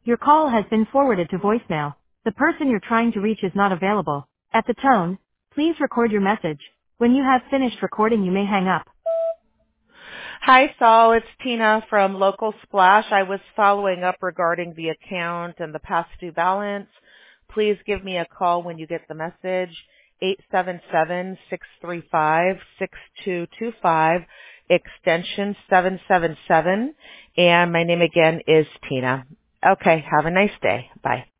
Your call has been forwarded to voicemail. The person you're trying to reach is not available. At the tone, please record your message. When you have finished recording, you may hang up. Hi, Saul. It's Tina from Local Splash. I was following up regarding the account and the past due balance. Please give me a call when you get the message, 877-635-6225, extension 777. And my name again is Tina. Okay, have a nice day. Bye.